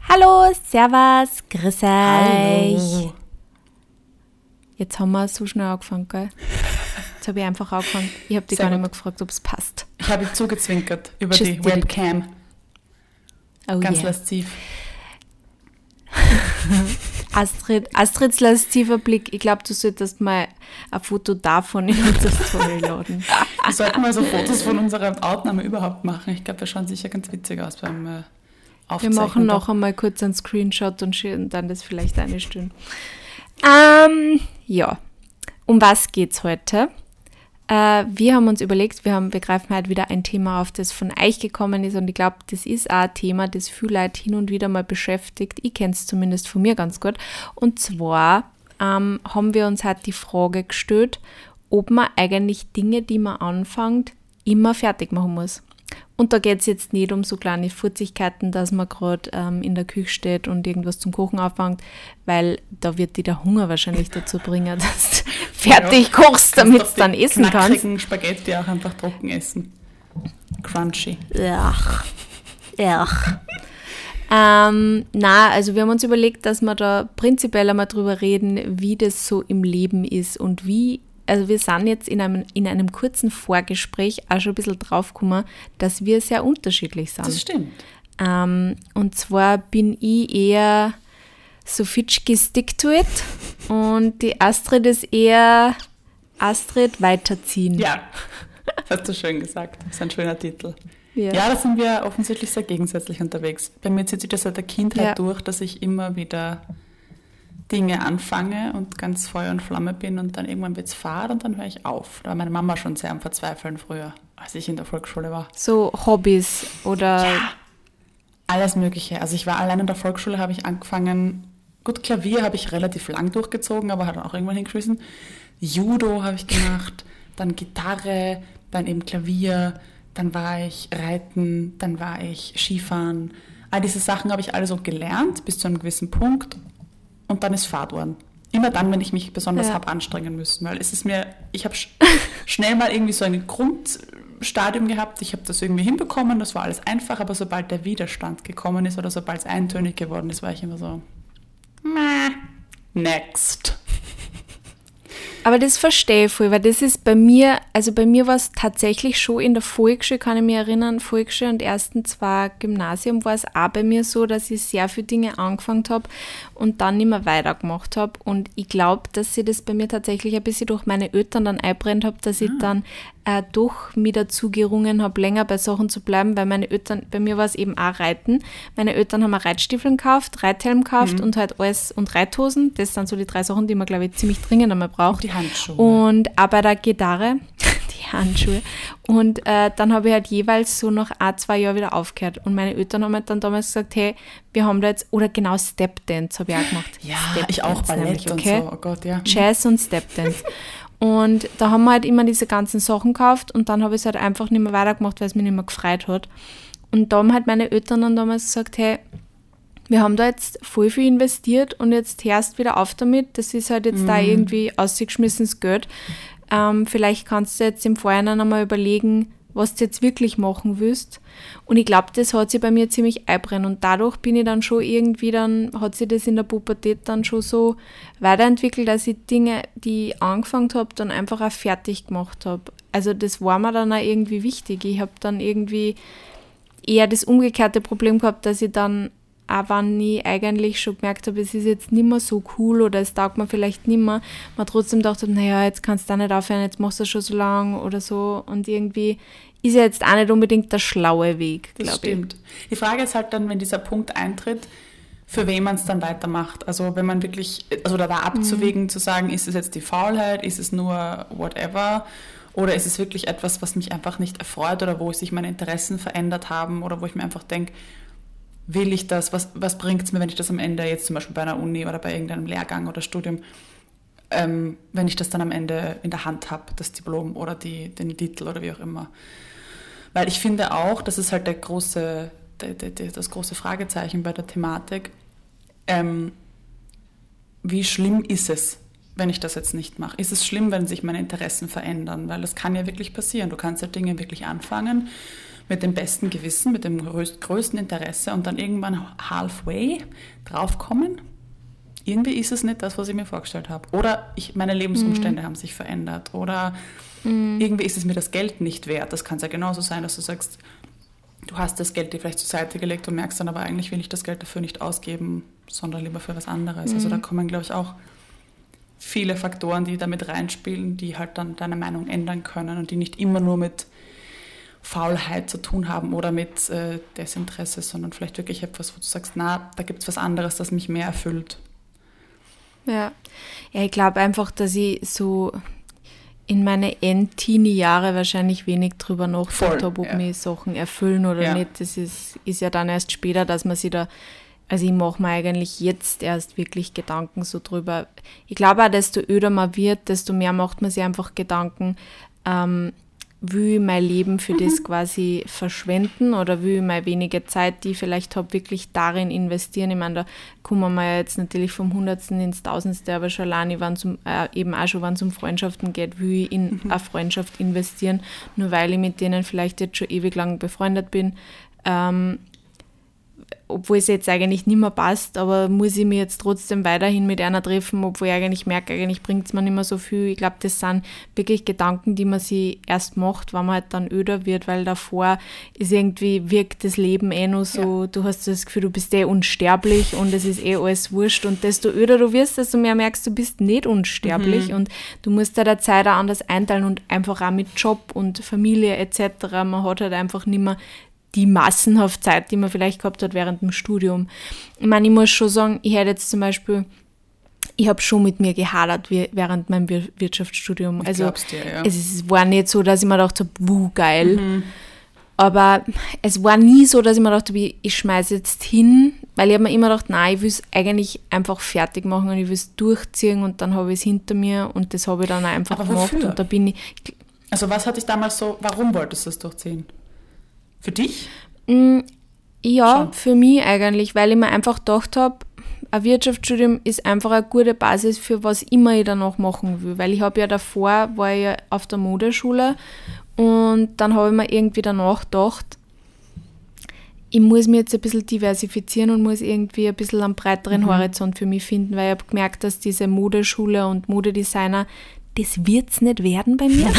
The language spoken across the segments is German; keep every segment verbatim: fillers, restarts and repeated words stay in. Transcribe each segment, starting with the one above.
Hallo, servus, grüß euch. Hallo. Jetzt haben wir so schnell angefangen, gell? Jetzt habe ich einfach angefangen. Ich habe dich Sehr gar nicht gut. mehr gefragt, ob es passt. Ich habe zugezwinkert über Just die did it. Webcam. Oh Ganz yeah. lasziv. Astrid, Astrids lasziver Blick. Ich glaube, du solltest mal ein Foto davon in unsere Story laden. Wir sollten mal so Fotos von unserer Aufnahme überhaupt machen. Ich glaube, wir schauen sicher ganz witzig aus beim äh, Wir Aufzeichnen. machen nachher mal kurz einen Screenshot und schicken dann das vielleicht eine Stunde. Ähm, ja, um was geht's heute? Äh, wir haben uns überlegt, wir, haben, wir greifen halt wieder ein Thema auf, das von euch gekommen ist und ich glaube, das ist auch ein Thema, das viele Leute hin und wieder mal beschäftigt. Ich kenne es zumindest von mir ganz gut. Und zwar ähm, haben wir uns halt die Frage gestellt, ob man eigentlich Dinge, die man anfängt, immer fertig machen muss. Und da geht es jetzt nicht um so kleine Furzigkeiten, dass man gerade ähm, in der Küche steht und irgendwas zum Kochen anfängt, weil da wird dir der Hunger wahrscheinlich dazu bringen, dass du fertig kochst, damit du dann essen kannst. knackigen Spaghetti auch einfach trocken essen. Crunchy. Ach, ach. Ähm, na, also wir haben uns überlegt, dass wir da prinzipiell einmal drüber reden, wie das so im Leben ist und wie, also wir sind jetzt in einem, in einem kurzen Vorgespräch auch schon ein bisschen draufgekommen, dass wir sehr unterschiedlich sind. Das stimmt. Ähm, und zwar bin ich eher so Fitschki stick to it und die Astrid ist eher Astrid weiterziehen. Ja, das hast du schön gesagt. Das ist ein schöner Titel. Ja. Ja, da sind wir offensichtlich sehr gegensätzlich unterwegs. Bei mir zieht sich das seit der Kindheit Ja. durch, dass ich immer wieder Dinge anfange und ganz Feuer und Flamme bin und dann irgendwann wird es fad und dann höre ich auf. Da war meine Mama schon sehr am Verzweifeln früher, als ich in der Volksschule war. So Hobbys oder Alles Mögliche. Also ich war allein in der Volksschule, habe ich angefangen, gut, Klavier habe ich relativ lang durchgezogen, aber hat auch irgendwann hingeschmissen. Judo habe ich gemacht, dann Gitarre, dann eben Klavier, dann war ich Reiten, dann war ich Skifahren. All diese Sachen habe ich alle so gelernt bis zu einem gewissen Punkt und dann ist Fahrt worden. Immer dann, wenn ich mich besonders Ja. habe anstrengen müssen, weil es ist mir, ich habe sch- schnell mal irgendwie so ein Grundstadium gehabt, ich habe das irgendwie hinbekommen, das war alles einfach, aber sobald der Widerstand gekommen ist oder sobald es eintönig geworden ist, war ich immer so, meh, next. Aber das verstehe ich voll, weil das ist bei mir, also bei mir war es tatsächlich schon in der Volksschule, kann ich mich erinnern, Volksschule und ersten zwei Gymnasium war es auch bei mir so, dass ich sehr viele Dinge angefangen habe und dann nicht mehr weitergemacht habe. Und ich glaube, dass sie das bei mir tatsächlich ein bisschen durch meine Eltern dann einbrennt habe, dass ich dann äh, doch mich dazu gerungen habe, länger bei Sachen zu bleiben, weil meine Eltern, bei mir war es eben auch Reiten. Meine Eltern haben mir Reitstiefeln gekauft, Reithelm gekauft und halt alles und Reithosen. Das sind so die drei Sachen, die man, glaube ich, ziemlich dringend einmal braucht. Die Handschuhe. Und auch bei der Gitarre, die Handschuhe. Und äh, dann habe ich halt jeweils so nach ein, zwei Jahren wieder aufgehört. Und meine Eltern haben halt dann damals gesagt, hey, wir haben da jetzt, oder genau Stepdance habe ich auch gemacht. Ja, Stepdance ich auch, Ballett nämlich, und okay? so, oh Gott, ja. Jazz und Stepdance. Und da haben wir halt immer diese ganzen Sachen gekauft und dann habe ich es halt einfach nicht mehr weitergemacht, weil es mich nicht mehr gefreut hat. Und da haben halt meine Eltern dann damals gesagt, hey, wir haben da jetzt voll viel investiert und jetzt hörst wieder auf damit. Das ist halt jetzt da irgendwie ausgeschmissenes Geld. Ähm, vielleicht kannst du jetzt im Vorhinein einmal überlegen, was du jetzt wirklich machen willst. Und ich glaube, das hat sich bei mir ziemlich einbrennt. Und dadurch bin ich dann schon irgendwie dann, hat sich das in der Pubertät dann schon so weiterentwickelt, dass ich Dinge, die ich angefangen habe, dann einfach auch fertig gemacht habe. Also das war mir dann auch irgendwie wichtig. Ich habe dann irgendwie eher das umgekehrte Problem gehabt, dass ich dann, auch wenn ich eigentlich schon gemerkt habe, es ist jetzt nicht mehr so cool oder es taugt mir vielleicht nicht mehr, man trotzdem dachte, naja, jetzt kannst du auch nicht aufhören, jetzt machst du das schon so lang oder so und irgendwie ist ja jetzt auch nicht unbedingt der schlaue Weg, Das glaube ich. stimmt. Die Frage ist halt dann, wenn dieser Punkt eintritt, für wen man es dann weitermacht. Also wenn man wirklich, also da, da abzuwägen, zu sagen, ist es jetzt die Faulheit, ist es nur whatever oder ist es wirklich etwas, was mich einfach nicht erfreut oder wo sich meine Interessen verändert haben oder wo ich mir einfach denke, will ich das, was, was bringt es mir, wenn ich das am Ende jetzt zum Beispiel bei einer Uni oder bei irgendeinem Lehrgang oder Studium, ähm, wenn ich das dann am Ende in der Hand habe, das Diplom oder die, den Titel oder wie auch immer. Weil ich finde auch, das ist halt der große, der, der, der, das große Fragezeichen bei der Thematik, ähm, wie schlimm ist es, wenn ich das jetzt nicht mache? Ist es schlimm, wenn sich meine Interessen verändern? Weil das kann ja wirklich passieren. Du kannst ja Dinge wirklich anfangen, mit dem besten Gewissen, mit dem größ- größten Interesse und dann irgendwann halfway draufkommen, irgendwie ist es nicht das, was ich mir vorgestellt habe. Oder ich, meine Lebensumstände mhm. haben sich verändert. Oder mhm. irgendwie ist es mir das Geld nicht wert. Das kann es ja genauso sein, dass du sagst, du hast das Geld dir vielleicht zur Seite gelegt und merkst dann, aber eigentlich will ich das Geld dafür nicht ausgeben, sondern lieber für was anderes. Mhm. Also da kommen, glaube ich, auch viele Faktoren, die damit reinspielen, die halt dann deine Meinung ändern können und die nicht immer nur mit Faulheit zu tun haben oder mit äh, Desinteresse, sondern vielleicht wirklich etwas, wo du sagst, na, da gibt es was anderes, das mich mehr erfüllt. Ja, ja ich glaube einfach, dass ich so in meine End-Teenie-Jahre wahrscheinlich wenig drüber nachgedacht habe, ob ja. mich Sachen erfüllen oder ja. nicht. Das ist, ist ja dann erst später, dass man sich da, also ich mache mir eigentlich jetzt erst wirklich Gedanken so drüber. Ich glaube auch, desto öder man wird, desto mehr macht man sich einfach Gedanken, ähm, will ich mein Leben für mhm. das quasi verschwenden oder will ich meine wenige Zeit, die ich vielleicht habe, wirklich darin investieren. Ich meine, da kommen wir ja jetzt natürlich vom Hundertsten ins Tausendste, aber schon alleine, wenn es um, äh, eben auch schon, wenn es um Freundschaften geht, will ich in mhm. eine Freundschaft investieren, nur weil ich mit denen vielleicht jetzt schon ewig lang befreundet bin. Ähm, obwohl es jetzt eigentlich nicht mehr passt, aber muss ich mich jetzt trotzdem weiterhin mit einer treffen, obwohl ich eigentlich merke, eigentlich bringt es mir nicht mehr so viel. Ich glaube, das sind wirklich Gedanken, die man sich erst macht, wenn man halt dann öder wird, weil davor ist irgendwie, wirkt das Leben eh nur so, ja. du hast das Gefühl, du bist eh unsterblich und es ist eh alles wurscht und desto öder du wirst, desto mehr merkst du, bist nicht unsterblich mhm. und du musst da der Zeit auch anders einteilen und einfach auch mit Job und Familie et cetera. Man hat halt einfach nicht mehr die massenhaft Zeit, die man vielleicht gehabt hat während dem Studium. Ich meine, ich muss schon sagen, ich hätte jetzt zum Beispiel, ich habe schon mit mir gehadert während meinem Wir- Wirtschaftsstudium. Ich also glaub's dir, ja. es war nicht so, dass ich mir gedacht habe, wuh, geil. Mhm. Aber es war nie so, dass ich mir gedacht habe, ich, ich schmeiße jetzt hin, weil ich habe mir immer gedacht, nein, ich will es eigentlich einfach fertig machen und ich will es durchziehen und dann habe ich es hinter mir und das habe ich dann auch einfach Aber gemacht. wofür? Und da bin ich... Also was hat dich damals so, warum wolltest du es durchziehen? Für dich? Ja, Schon. für mich eigentlich, weil ich mir einfach gedacht habe, ein Wirtschaftsstudium ist einfach eine gute Basis für was immer ich danach machen will. Weil ich habe ja davor, war ich ja auf der Modeschule und dann habe ich mir irgendwie danach gedacht, ich muss mich jetzt ein bisschen diversifizieren und muss irgendwie ein bisschen einen breiteren mhm. Horizont für mich finden, weil ich habe gemerkt, dass diese Modeschule und Modedesigner, das wird es nicht werden bei mir.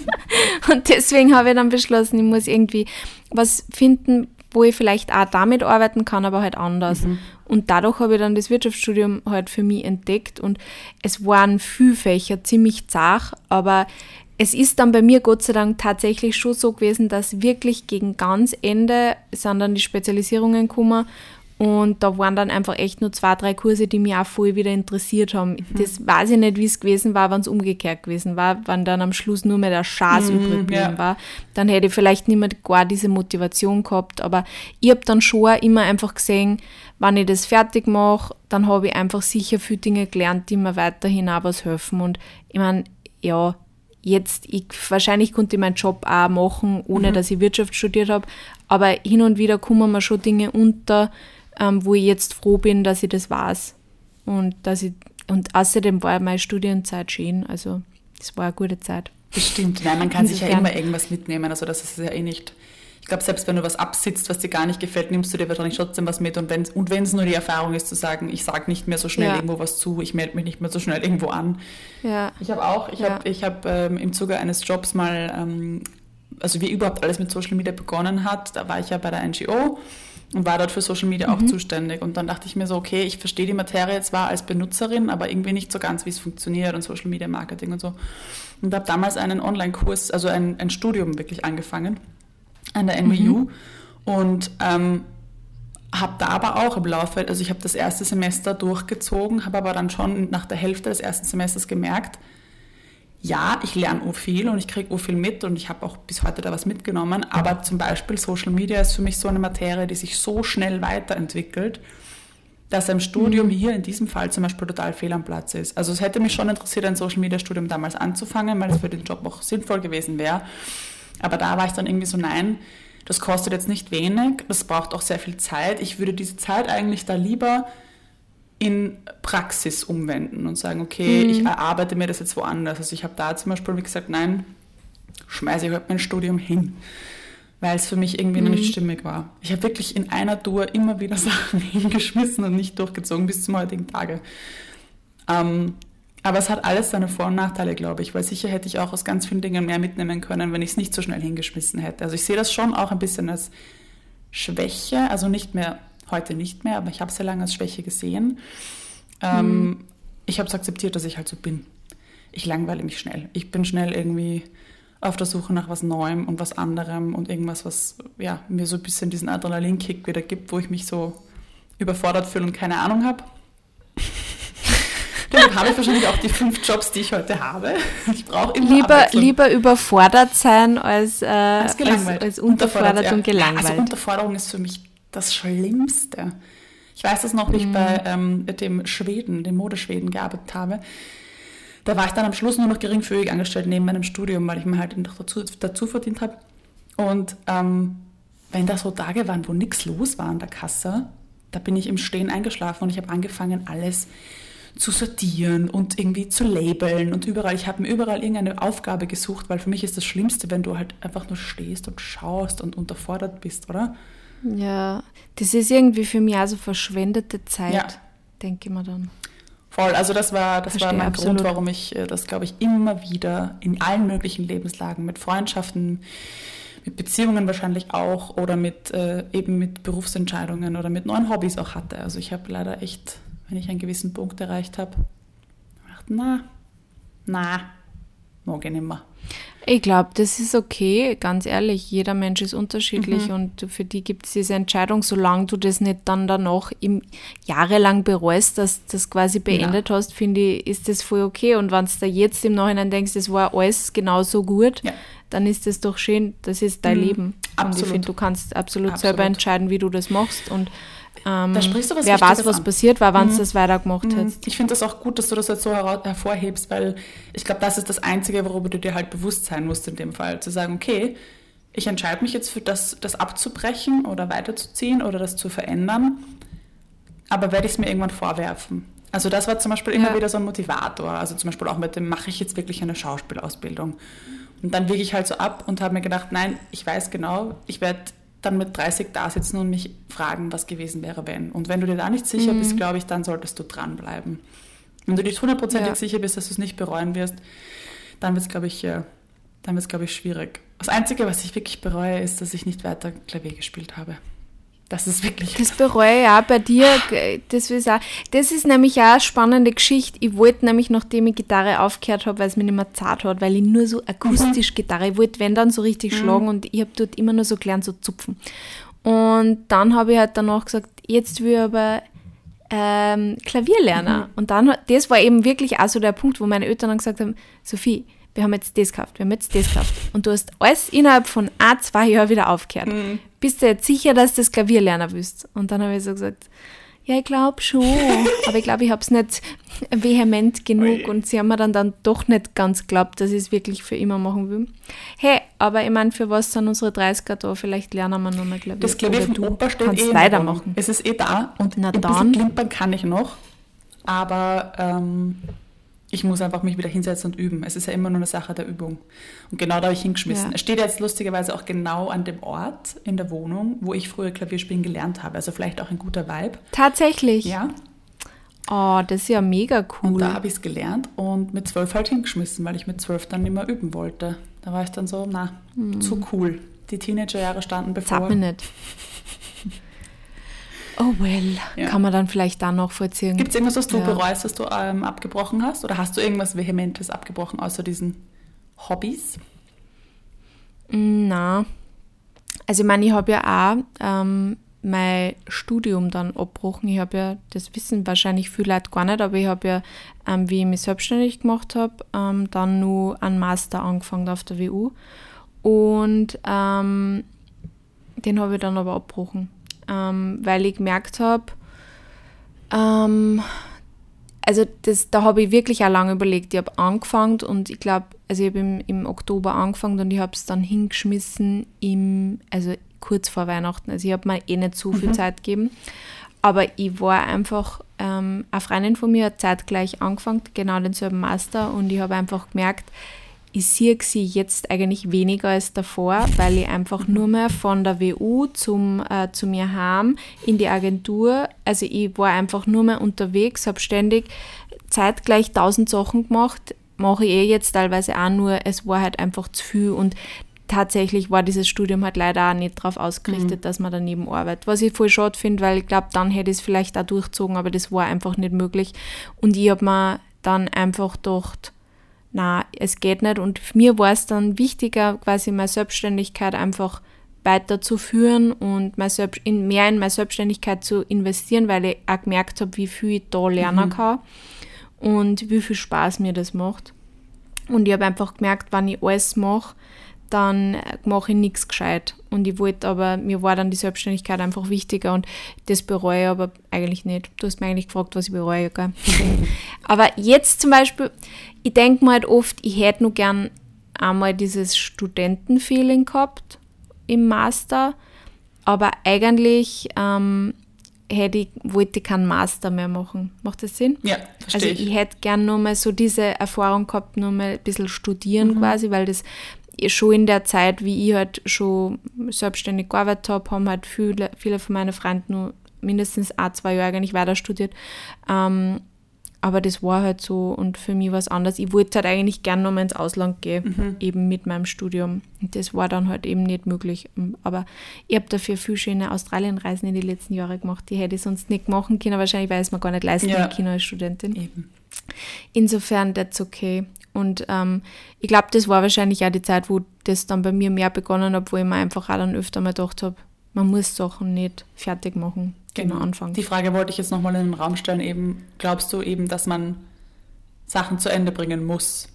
Und deswegen habe ich dann beschlossen, ich muss irgendwie was finden, wo ich vielleicht auch damit arbeiten kann, aber halt anders. Mhm. Und dadurch habe ich dann das Wirtschaftsstudium halt für mich entdeckt und es waren viele Fächer ziemlich zart, aber es ist dann bei mir Gott sei Dank tatsächlich schon so gewesen, dass wirklich gegen ganz Ende sind dann die Spezialisierungen gekommen. Und da waren dann einfach echt nur zwei, drei Kurse, die mich auch voll wieder interessiert haben. Mhm. Das weiß ich nicht, wie es gewesen war, wenn es umgekehrt gewesen war, wenn dann am Schluss nur mehr der Schaß mhm, übrig geblieben ja. war. Dann hätte ich vielleicht nicht mehr gar diese Motivation gehabt. Aber ich habe dann schon immer einfach gesehen, wenn ich das fertig mache, dann habe ich einfach sicher viele Dinge gelernt, die mir weiterhin auch was helfen. Und ich meine, ja, jetzt, ich, wahrscheinlich konnte ich meinen Job auch machen, ohne mhm. dass ich Wirtschaft studiert habe. Aber hin und wieder kommen mir schon Dinge unter, Ähm, wo ich jetzt froh bin, dass ich das weiß. Und, dass ich, und außerdem war meine Studienzeit schön. Also das war eine gute Zeit. Bestimmt. Nein, man kann sich ja immer irgendwas mitnehmen. Also das ist ja eh nicht... Ich glaube, selbst wenn du was absitzt, was dir gar nicht gefällt, nimmst du dir wahrscheinlich trotzdem was mit. Und wenn es und wenn's nur die Erfahrung ist, zu sagen, ich sage nicht mehr so schnell ja. irgendwo was zu, ich melde mich nicht mehr so schnell irgendwo an. Ja. Ich habe auch, ich ja. habe ich hab, ähm, im Zuge eines Jobs mal, ähm, also wie überhaupt alles mit Social Media begonnen hat, da war ich ja bei der N G O und war dort für Social Media auch mhm. zuständig. Und dann dachte ich mir so, okay, ich verstehe die Materie zwar als Benutzerin, aber irgendwie nicht so ganz, wie es funktioniert und Social Media Marketing und so. Und habe damals einen Online-Kurs, also ein, ein Studium wirklich angefangen an der N W U mhm. und ähm, habe da aber auch im Laufe, also ich habe das erste Semester durchgezogen, habe aber dann schon nach der Hälfte des ersten Semesters gemerkt, ja, ich lerne ur viel und ich kriege ur viel mit und ich habe auch bis heute da was mitgenommen, aber zum Beispiel Social Media ist für mich so eine Materie, die sich so schnell weiterentwickelt, dass ein Studium mhm. hier in diesem Fall zum Beispiel total fehl am Platz ist. Also es hätte mich schon interessiert, ein Social Media Studium damals anzufangen, weil es für den Job auch sinnvoll gewesen wäre. Aber da war ich dann irgendwie so, nein, das kostet jetzt nicht wenig, das braucht auch sehr viel Zeit. Ich würde diese Zeit eigentlich da lieber in Praxis umwenden und sagen, okay, mhm. ich erarbeite mir das jetzt woanders. Also ich habe da zum Beispiel wie gesagt, nein, schmeiße ich halt mein Studium hin. weil es für mich irgendwie noch nicht stimmig war. Ich habe wirklich in einer Tour immer wieder Sachen hingeschmissen und nicht durchgezogen bis zum heutigen Tage. Ähm, aber es hat alles seine Vor- und Nachteile, glaube ich, weil sicher hätte ich auch aus ganz vielen Dingen mehr mitnehmen können, wenn ich es nicht so schnell hingeschmissen hätte. Also ich sehe das schon auch ein bisschen als Schwäche, also nicht mehr, heute nicht mehr, aber ich habe es sehr lange als Schwäche gesehen. Ähm, mhm. Ich habe es akzeptiert, dass ich halt so bin. Ich langweile mich schnell. Ich bin schnell irgendwie auf der Suche nach was Neuem und was anderem und irgendwas, was ja, mir so ein bisschen diesen Adrenalinkick wieder gibt, wo ich mich so überfordert fühle und keine Ahnung habe. Damit habe ich wahrscheinlich auch die fünf Jobs, die ich heute habe. Ich brauche immer lieber, lieber überfordert sein als, äh, als, als, als unterfordert ja. und gelangweilt. Also Unterforderung ist für mich das Schlimmste. Ich weiß das noch, wie ich mm. bei ähm, dem Schweden, dem Modeschweden gearbeitet habe. Da war ich dann am Schluss nur noch geringfügig angestellt neben meinem Studium, weil ich mir halt noch dazu, dazu verdient habe. Und ähm, wenn da so Tage waren, wo nichts los war an der Kasse, da bin ich im Stehen eingeschlafen und ich habe angefangen, alles zu sortieren und irgendwie zu labeln und überall. Ich habe mir überall irgendeine Aufgabe gesucht, weil für mich ist das Schlimmste, wenn du halt einfach nur stehst und schaust und unterfordert bist, oder? Ja, das ist irgendwie für mich auch so verschwendete Zeit, ja. denke ich mir dann. Voll, also das war, das war mein absolut. Grund, warum ich das, glaube ich, immer wieder in allen möglichen Lebenslagen, mit Freundschaften, mit Beziehungen wahrscheinlich auch oder mit äh, eben mit Berufsentscheidungen oder mit neuen Hobbys auch hatte. Also ich habe leider echt, wenn ich einen gewissen Punkt erreicht habe, gedacht, na, na, mag ich nicht mehr. Ich glaube, das ist okay, ganz ehrlich. Jeder Mensch ist unterschiedlich mhm. und für die gibt es diese Entscheidung, solange du das nicht dann danach im jahrelang bereust, dass du das quasi beendet ja. hast, finde ich, ist das voll okay. Und wenn du da jetzt im Nachhinein denkst, das war alles genauso gut, ja. dann ist das doch schön, das ist dein mhm. Leben. Absolut. Und ich finde, du kannst absolut, absolut selber entscheiden, wie du das machst und Ähm, da sprichst du was wer weiß, was an. passiert war, wenn du mhm. das weitergemacht mhm. hättest. Ich finde das auch gut, dass du das jetzt so her- hervorhebst, weil ich glaube, das ist das Einzige, worüber du dir halt bewusst sein musst in dem Fall. Zu sagen, okay, ich entscheide mich jetzt für das, das abzubrechen oder weiterzuziehen oder das zu verändern, aber werde ich es mir irgendwann vorwerfen. Also das war zum Beispiel immer ja. wieder so ein Motivator. Also zum Beispiel auch mit dem, mache ich jetzt wirklich eine Schauspielausbildung? Und dann wiege ich halt so ab und habe mir gedacht, nein, ich weiß genau, ich werde dann mit dreißig da sitzen und mich fragen, was gewesen wäre, wenn. Und wenn du dir da nicht sicher mhm. bist, glaube ich, dann solltest du dranbleiben. Wenn du dir hundertprozentig ja. sicher bist, dass du es nicht bereuen wirst, dann wird es, glaube ich, dann wird's, glaube ich, schwierig. Das Einzige, was ich wirklich bereue, ist, dass ich nicht weiter Klavier gespielt habe. Das ist wirklich... Das bereue ich auch bei dir. Das ist, auch, das ist nämlich auch eine spannende Geschichte. Ich wollte nämlich, nachdem ich Gitarre aufgehört habe, weil es mir nicht mehr zart hat, weil ich nur so akustisch mhm. Gitarre, ich wollte, wenn dann so richtig mhm. schlagen und ich habe dort immer nur so gelernt, so zupfen. Und dann habe ich halt danach gesagt, jetzt will ich aber ähm, Klavier lernen. Mhm. Und dann, das war eben wirklich auch so der Punkt, wo meine Eltern dann gesagt haben, Sophie, wir haben jetzt das gekauft, wir haben jetzt das gekauft. Und du hast alles innerhalb von ein, zwei Jahren wieder aufgehört. Mhm. Bist du jetzt sicher, dass du das Klavier lernen willst? Und dann habe ich so gesagt, ja, ich glaube schon. Aber ich glaube, ich habe es nicht vehement genug. Oi. Und sie haben mir dann, dann doch nicht ganz geglaubt, dass ich es wirklich für immer machen will. Hey, aber ich meine, für was sind unsere dreißiger da? Vielleicht lernen wir noch mal Klavier. Das Klavier von Opa steht eh weitermachen. Es ist eh da und Na ein dann. bisschen klimpern kann ich noch. Aber... Ähm ich muss einfach mich wieder hinsetzen und üben. Es ist ja immer nur eine Sache der Übung. Und genau da habe ich hingeschmissen. Ja. Es steht jetzt lustigerweise auch genau an dem Ort in der Wohnung, wo ich früher Klavierspielen gelernt habe. Also vielleicht auch ein guter Vibe. Tatsächlich? Ja. Oh, das ist ja mega cool. Und da habe ich es gelernt und mit zwölf halt hingeschmissen, weil ich mit zwölf dann nicht mehr üben wollte. Da war ich dann so, na, hm. zu cool. Die Teenagerjahre standen bevor. Sag mir nicht. Oh well, ja. Kann man dann vielleicht da noch vorziehen. Gibt es irgendwas, was du ja. bereust, dass du ähm, abgebrochen hast? Oder hast du irgendwas Vehementes abgebrochen, außer diesen Hobbys? Na, also ich meine, ich habe ja auch ähm, mein Studium dann abgebrochen. Ich habe ja, das wissen wahrscheinlich viele Leute gar nicht, aber ich habe ja, ähm, wie ich mich selbstständig gemacht habe, ähm, dann nur einen Master angefangen auf der W U. Und ähm, den habe ich dann aber abgebrochen. Ähm, weil ich gemerkt habe, ähm, also das, da habe ich wirklich auch lange überlegt. Ich habe angefangen und ich glaube, also ich habe im, im Oktober angefangen und ich habe es dann hingeschmissen, im, also kurz vor Weihnachten. Also ich habe mir eh nicht so viel mhm. Zeit gegeben. Aber ich war einfach, ähm, eine Freundin von mir hat zeitgleich angefangen, genau denselben Master, und ich habe einfach gemerkt, ich sehe sie jetzt eigentlich weniger als davor, weil ich einfach nur mehr von der W U zum, äh, zu mir heim in die Agentur, also ich war einfach nur mehr unterwegs, habe ständig zeitgleich tausend Sachen gemacht, mache ich eh jetzt teilweise auch nur, es war halt einfach zu viel und tatsächlich war dieses Studium halt leider auch nicht darauf ausgerichtet, mhm. dass man daneben arbeitet. Was ich voll schade finde, weil ich glaube, dann hätte ich es vielleicht auch durchgezogen, aber das war einfach nicht möglich. Und ich habe mir dann einfach gedacht, na, es geht nicht. Und für mir war es dann wichtiger, quasi meine Selbstständigkeit einfach weiterzuführen und mein Selbst- in, mehr in meine Selbstständigkeit zu investieren, weil ich auch gemerkt habe, wie viel ich da lernen mhm. kann und wie viel Spaß mir das macht. Und ich habe einfach gemerkt, wenn ich alles mache, dann mache ich nichts gescheit. Und ich wollte aber, mir war dann die Selbstständigkeit einfach wichtiger und das bereue ich aber eigentlich nicht. Du hast mich eigentlich gefragt, was ich bereue, gell? Aber jetzt zum Beispiel, ich denke mir halt oft, ich hätte nur gern einmal dieses Studentenfeeling gehabt im Master, aber eigentlich ähm, hätte ich, wollte ich keinen Master mehr machen. Macht das Sinn? Ja, verstehe Also ich. ich hätte gern nur mal so diese Erfahrung gehabt, nur mal ein bisschen studieren mhm. quasi, weil das schon in der Zeit, wie ich halt schon selbstständig gearbeitet habe, haben halt viele, viele von meinen Freunden nur mindestens ein, zwei Jahre eigentlich weiter studiert. Ähm, aber das war halt so und für mich war es anders. Ich wollte halt eigentlich gerne nochmal ins Ausland gehen, mhm. eben mit meinem Studium. Und das war dann halt eben nicht möglich. Aber ich habe dafür viel schöne Australienreisen in den letzten Jahren gemacht. Die hätte ich sonst nicht machen können, wahrscheinlich, weil ich es mir gar nicht leisten ja. können als Studentin. Eben. Insofern, that's okay. Und ähm, ich glaube, das war wahrscheinlich auch die Zeit, wo das dann bei mir mehr begonnen hat, wo ich mir einfach auch dann öfter mal gedacht habe, man muss Sachen nicht fertig machen, genau. am Anfang. Die Frage wollte ich jetzt nochmal in den Raum stellen. Eben, glaubst du eben, dass man Sachen zu Ende bringen muss?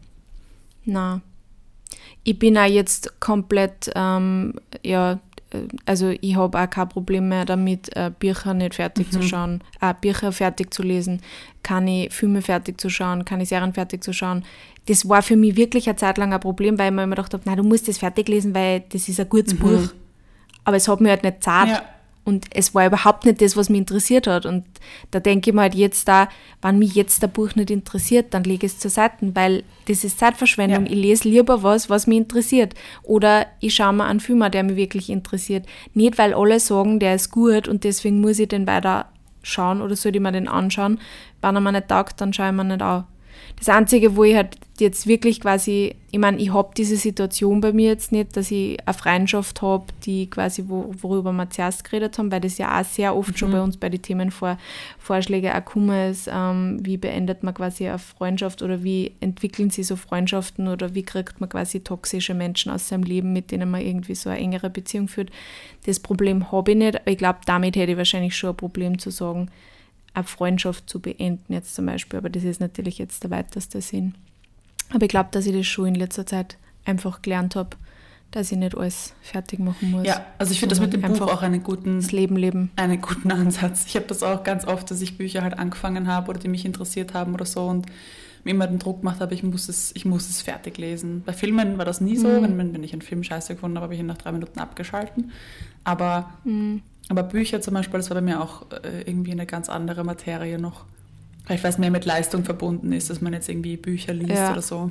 Na, ich bin auch jetzt komplett, ähm, ja, also ich habe auch kein Problem mehr damit, äh, Bücher nicht fertig mhm. zu schauen, äh, Bücher fertig zu lesen, keine Filme fertig zu schauen, keine Serien fertig zu schauen. Das war für mich wirklich eine Zeit lang ein Problem, weil ich mir immer gedacht habe, nein, du musst das fertig lesen, weil das ist ein gutes mhm. Buch. Aber es hat mich halt nicht gezahlt. Ja. Und es war überhaupt nicht das, was mich interessiert hat. Und da denke ich mir halt jetzt da, wenn mich jetzt ein Buch nicht interessiert, dann lege ich es zur Seite, weil das ist Zeitverschwendung. Ja. Ich lese lieber was, was mich interessiert. Oder ich schaue mir einen Film an, der mich wirklich interessiert. Nicht, weil alle sagen, der ist gut und deswegen muss ich den weiter schauen oder soll ich mir den anschauen. Wenn er mir nicht taugt, dann schaue ich mir nicht an. Das Einzige, wo ich halt jetzt wirklich quasi, ich meine, ich habe diese Situation bei mir jetzt nicht, dass ich eine Freundschaft habe, die quasi, wo, worüber wir zuerst geredet haben, weil das ja auch sehr oft mhm. schon bei uns bei den Themenvorschlägen auch gekommen ist, ähm, wie beendet man quasi eine Freundschaft oder wie entwickeln sich so Freundschaften oder wie kriegt man quasi toxische Menschen aus seinem Leben, mit denen man irgendwie so eine engere Beziehung führt. Das Problem habe ich nicht, aber ich glaube, damit hätte ich wahrscheinlich schon ein Problem zu sagen, eine Freundschaft zu beenden jetzt zum Beispiel, aber das ist natürlich jetzt der weiteste Sinn. Aber ich glaube, dass ich das schon in letzter Zeit einfach gelernt habe, dass ich nicht alles fertig machen muss. Ja, also ich finde das mit dem Buch auch einen guten, das Leben leben. einen guten Ansatz. Ich habe das auch ganz oft, dass ich Bücher halt angefangen habe oder die mich interessiert haben oder so und mir immer den Druck gemacht habe, ich muss es, ich muss es fertig lesen. Bei Filmen war das nie so, mhm. wenn, wenn ich einen Film scheiße gefunden habe, habe ich ihn nach drei Minuten abgeschalten. Aber mhm. Aber Bücher zum Beispiel, das war bei mir auch äh, irgendwie eine ganz andere Materie noch. Weil ich weiß, mehr mit Leistung verbunden ist, dass man jetzt irgendwie Bücher liest ja. oder so.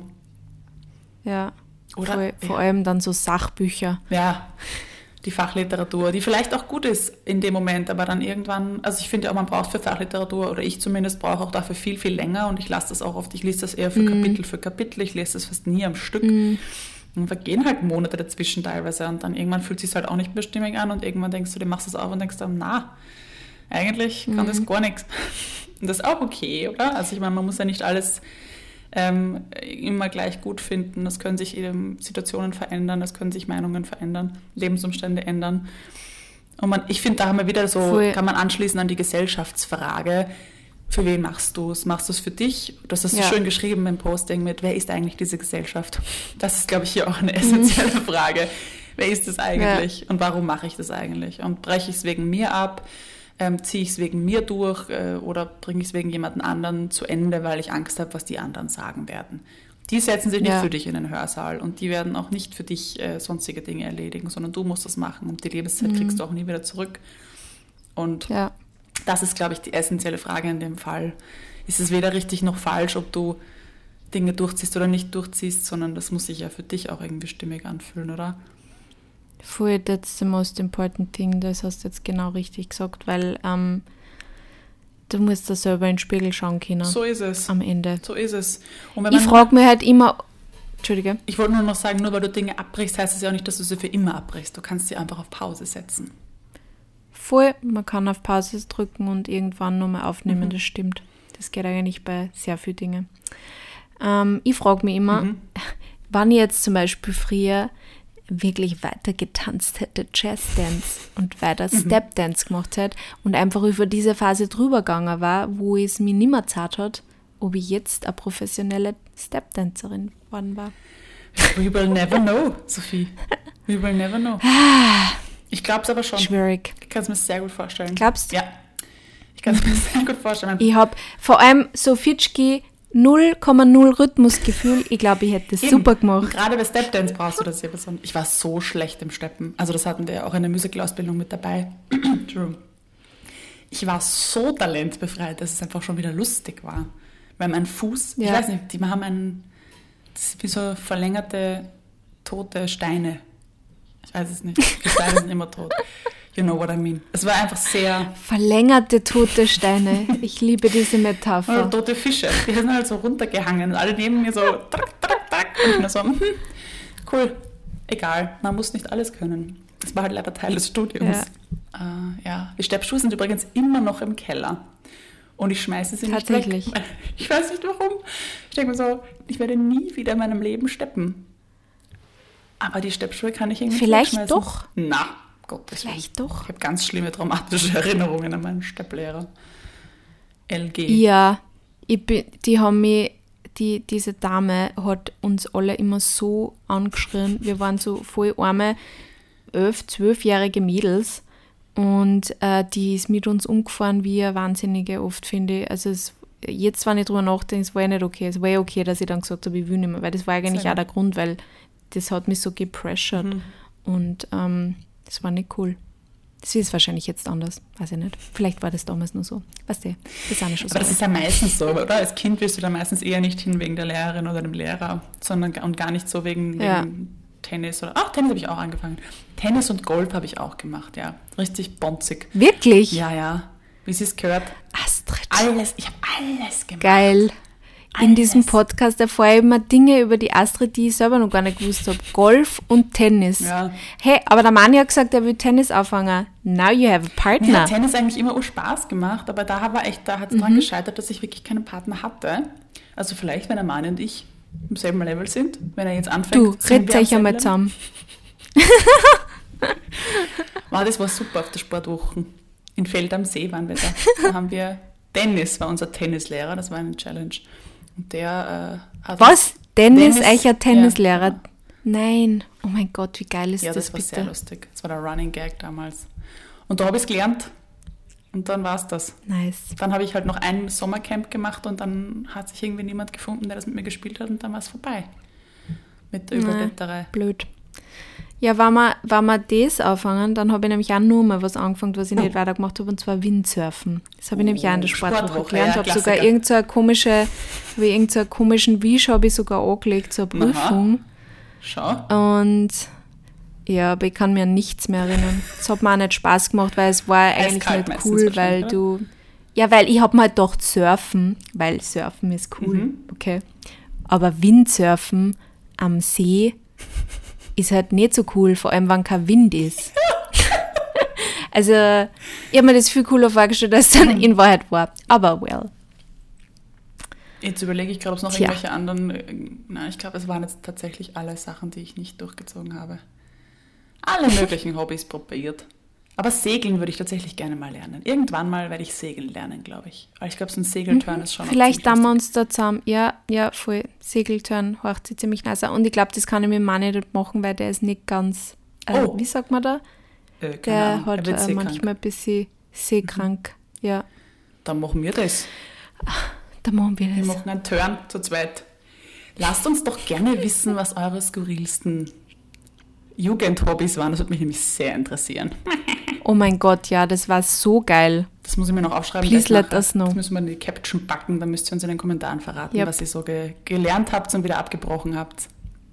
Ja, oder? Vor, vor ja. allem dann so Sachbücher. Ja, die Fachliteratur, die vielleicht auch gut ist in dem Moment, aber dann irgendwann, also ich finde ja auch, man braucht für Fachliteratur, oder ich zumindest brauche auch dafür viel, viel länger und ich lasse das auch oft, ich lese das eher für mm. Kapitel für Kapitel, ich lese das fast nie am Stück. Mm. Und vergehen halt Monate dazwischen teilweise und dann irgendwann fühlt es sich halt auch nicht mehr stimmig an und irgendwann denkst du, du machst das auf und denkst dann, na, eigentlich kann mhm. das gar nichts. Und das ist auch okay, oder? Also ich meine, man muss ja nicht alles ähm, immer gleich gut finden. Es können sich eben Situationen verändern, es können sich Meinungen verändern, Lebensumstände ändern. Und man, ich finde, da haben wir wieder so, Voll. kann man anschließen an die Gesellschaftsfrage, für wen machst du es? Machst du es für dich? Du hast das ja. so schön geschrieben im Posting mit, wer ist eigentlich diese Gesellschaft? Das ist, glaube ich, hier auch eine essentielle Frage. Wer ist das eigentlich? Ja. Und warum mache ich das eigentlich? Und breche ich es wegen mir ab? Ähm, ziehe ich es wegen mir durch? Äh, oder bringe ich es wegen jemand anderen zu Ende, weil ich Angst habe, was die anderen sagen werden? Die setzen sich nicht ja. für dich in den Hörsaal und die werden auch nicht für dich äh, sonstige Dinge erledigen, sondern du musst das machen und die Lebenszeit mhm. kriegst du auch nie wieder zurück. Und ja. das ist, glaube ich, die essentielle Frage in dem Fall. Ist es weder richtig noch falsch, ob du Dinge durchziehst oder nicht durchziehst, sondern das muss sich ja für dich auch irgendwie stimmig anfühlen, oder? Voll, that's the most important thing, das hast du jetzt genau richtig gesagt, weil ähm, du musst da selber in den Spiegel schauen können. So ist es. Am Ende. So ist es. Und wenn ich man frage mich halt immer, Entschuldige. Ich wollte nur noch sagen, nur weil du Dinge abbrichst, heißt es ja auch nicht, dass du sie für immer abbrichst. Du kannst sie einfach auf Pause setzen. Voll, man kann auf Pause drücken und irgendwann nochmal aufnehmen, Mhm. das stimmt. Das geht eigentlich bei sehr vielen Dingen. Ähm, ich frage mich immer, Mhm. wann ich jetzt zum Beispiel früher wirklich weiter getanzt hätte, Jazzdance und weiter Mhm. Stepdance gemacht hätte und einfach über diese Phase drüber gegangen war, wo es mir nicht mehr zart hat, ob ich jetzt eine professionelle Stepdancerin geworden war. We will never know, Sophie. We will never know. Ich glaube es aber schon. Schwierig. Ich kann es mir sehr gut vorstellen. Glaubst du? Ja. Ich kann es mir sehr gut vorstellen. Ich habe vor allem so Fitschki null Komma null Rhythmusgefühl. Ich glaube, ich hätte das Eben. super gemacht. Gerade bei Stepdance brauchst du das ja besonders. Ich war so schlecht im Steppen. Also das hatten wir ja auch in der Musical-Ausbildung mit dabei. True. Ich war so talentbefreit, dass es einfach schon wieder lustig war. Weil mein Fuß, ich Ja. weiß nicht, die haben einen, das ist wie so verlängerte, tote Steine. Ich weiß es nicht. Die Steine sind immer tot. You know what I mean. Es war einfach sehr... Verlängerte tote Steine. Ich liebe diese Oder Metapher. tote Fische. Die sind halt so runtergehangen und alle neben mir so track, track, track. Und ich mir so, mhm, cool, egal, man muss nicht alles können. Das war halt leider Teil des Studiums. Ja, äh, ja. Die Steppschuhe sind übrigens immer noch im Keller. Und ich schmeiße sie nicht weg. Tatsächlich. Ich weiß nicht warum. Ich denke mir so, ich werde nie wieder in meinem Leben steppen. Aber die Steppschuhe kann ich irgendwie Vielleicht wegschmeißen. doch. Na, Gottes Willen. Vielleicht doch. Ich habe ganz schlimme traumatische Erinnerungen an meinen Stepplehrer. L G. Ja, ich bin, die haben mich, die, diese Dame hat uns alle immer so angeschrien. Wir waren so voll arme, elf-, zwölfjährige Mädels und äh, die ist mit uns umgefahren wie eine Wahnsinnige oft, finde ich. Also es, jetzt, wenn ich drüber nachdenke, es war ja nicht okay. Es war ja okay, dass ich dann gesagt habe, ich will nicht mehr, weil das war eigentlich Sehr auch der Grund, weil das hat mich so gepressured Mhm. und ähm, das war nicht cool. Das ist wahrscheinlich jetzt anders, weiß ich nicht. Vielleicht war das damals nur so. Weißt du, das ist auch nicht schon so. Aber das ist ja meistens so, oder? Als Kind willst du da meistens eher nicht hin wegen der Lehrerin oder dem Lehrer, sondern und gar nicht so wegen, wegen Ja. Tennis oder. Ach, Tennis habe ich auch angefangen. Tennis und Golf habe ich auch gemacht, ja. Richtig bonzig. Wirklich? Ja, ja. Wie sie es gehört. Astrid. Alles, ich habe alles gemacht. Geil. In Alles. diesem Podcast erfahre ich immer Dinge über die Astrid, die ich selber noch gar nicht gewusst habe. Golf und Tennis. Ja. Hey, aber der Mann hat gesagt, er will Tennis anfangen. Now you have a Mir partner. hat Tennis eigentlich immer ur Spaß gemacht, aber da war echt, da hat es Mhm. dran gescheitert, dass ich wirklich keinen Partner hatte. Also vielleicht, wenn der Mann und ich im selben Level sind, wenn er jetzt anfängt. Du, sind redet wir am euch einmal selben zusammen. Wow, das war super auf der Sportwoche. In Feld am See waren wir da. Da haben wir Dennis, war unser Tennislehrer, das war eine Challenge. Und der äh, hat Was? Dennis, Dennis, euer Tennislehrer? ja. Nein. Oh mein Gott, wie geil ist Ja, das, das war bitte? sehr lustig. Das war der Running Gag damals. Und da habe ich es gelernt. Und dann war es das. Nice. Dann habe ich halt noch ein Sommercamp gemacht und dann hat sich irgendwie niemand gefunden, der das mit mir gespielt hat und dann war es vorbei. Mit der Nein. Überblätterei. Blöd. Ja, wenn wir, wenn wir das anfangen, dann habe ich nämlich auch nur mal was angefangen, was ich nicht weitergemacht habe, und zwar Windsurfen. Das habe ich nämlich auch in der Oh, Sportwoche Sportwoche, gelernt. Ich ja, habe sogar Klassiker. irgend so eine komische, habe ich irgend so einen komischen Wisch habe ich sogar angelegt zur Prüfung. Schau. Und ja, aber ich kann mir an nichts mehr erinnern. Es hat mir auch nicht Spaß gemacht, weil es war eigentlich Eiskalt nicht meistens cool, weil wahrscheinlich, du... Ja, weil ich habe mir halt gedacht, Surfen, weil Surfen ist cool, Mhm. okay. Aber Windsurfen am See ist halt nicht so cool, vor allem wenn kein Wind ist. Also, ich habe mir das viel cooler vorgestellt, als es dann in Wahrheit war. Aber well. Jetzt überlege ich gerade, ob es noch Tja. irgendwelche anderen... äh, Nein, ich glaube, es waren jetzt tatsächlich alle Sachen, die ich nicht durchgezogen habe. Alle möglichen Hobbys probiert. Aber Segeln würde ich tatsächlich gerne mal lernen. Irgendwann mal werde ich Segeln lernen, glaube ich. Aber ich glaube, so ein Segelturn ist schon... auch Vielleicht ziemlich tun wir lustig. uns da zusammen. Ja, ja, voll. Segelturn hört sich ziemlich nice an. Und ich glaube, das kann ich mit dem Mann nicht machen, weil der ist nicht ganz, äh, Oh. wie sagt man da? Äh, keine Der Ahnung, hat er wird äh, seekrank. manchmal ein bisschen seekrank. Ja, Dann machen wir das. da machen wir Wir das. machen einen Turn zu zweit. Lasst uns doch gerne wissen, was eure skurrilsten Jugendhobbys waren. Das würde mich nämlich sehr interessieren. Oh mein Gott, ja, das war so geil. Das muss ich mir noch aufschreiben. Please let us know. Das müssen wir in die Caption packen, dann müsst ihr uns in den Kommentaren verraten, Yep. was ihr so ge- gelernt habt und wieder abgebrochen habt.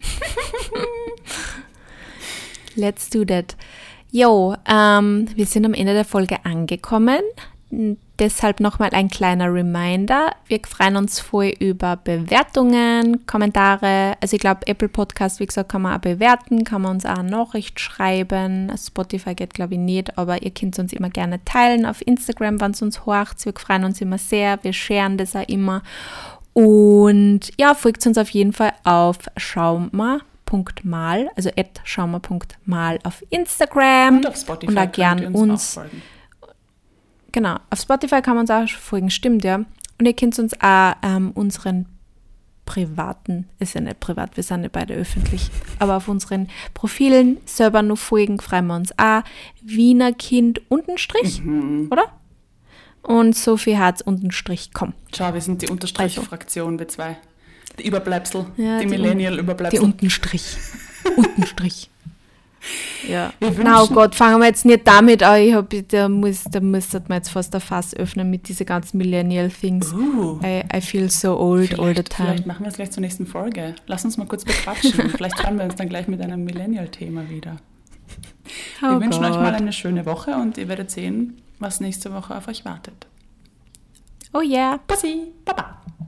Let's do that. Jo, ähm, wir sind am Ende der Folge angekommen. Deshalb nochmal ein kleiner Reminder. Wir freuen uns voll über Bewertungen, Kommentare. Also ich glaube, Apple Podcast, wie gesagt, kann man auch bewerten, kann man uns auch eine Nachricht schreiben. Spotify geht, glaube ich, nicht, aber ihr könnt uns immer gerne teilen auf Instagram, wenn es uns horcht. Wir freuen uns immer sehr. Wir sharen das auch immer. Und ja, folgt uns auf jeden Fall auf schauma.mal, also at schauma.mal auf Instagram. Und auf Spotify und auch gern könnt ihr uns, uns auch folgen. Genau, auf Spotify kann man uns auch folgen, stimmt, ja. Und ihr könnt uns auch ähm, unseren privaten, ist ja nicht privat, wir sind ja beide öffentlich, aber auf unseren Profilen selber noch folgen, freuen wir uns auch. Wiener Kind untenstrich, Mhm. oder? Und Sophie Harz untenstrich com. Schau, wir sind die Unterstrich-Fraktion, wir zwei. Die Überbleibsel, Ja, die, die Millennial-Überbleibsel. Die Untenstrich. Untenstrich. Ja. Wir Na, oh wünschen- Gott, fangen wir jetzt nicht damit an. Ich hab, da muss, da müsste man jetzt fast ein Fass öffnen mit diesen ganzen Millennial-Things. Uh. I, I feel so old all the Vielleicht, time. vielleicht machen wir es gleich zur nächsten Folge. Lass uns mal kurz bequatschen. Vielleicht hören wir uns dann gleich mit einem Millennial-Thema wieder. Wir Oh wünschen euch Gott. mal eine schöne Woche und ihr werdet sehen, was nächste Woche auf euch wartet. Oh yeah. Bussi, Baba.